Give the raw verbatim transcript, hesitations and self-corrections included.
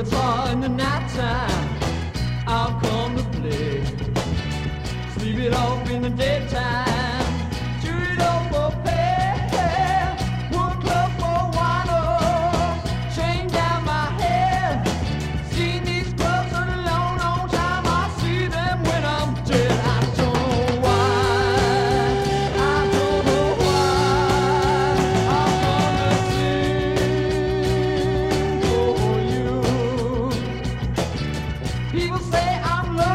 guitar in the nighttime. I'll come to play. Sleep it off in the daytime. Chew it up for pay. One club for wine. Chain down my head. Seen these clubs for a long, long time. I see them when I'm dead. I don't know why. I don't know why. I'm gonna sing for you. People say I'm loved.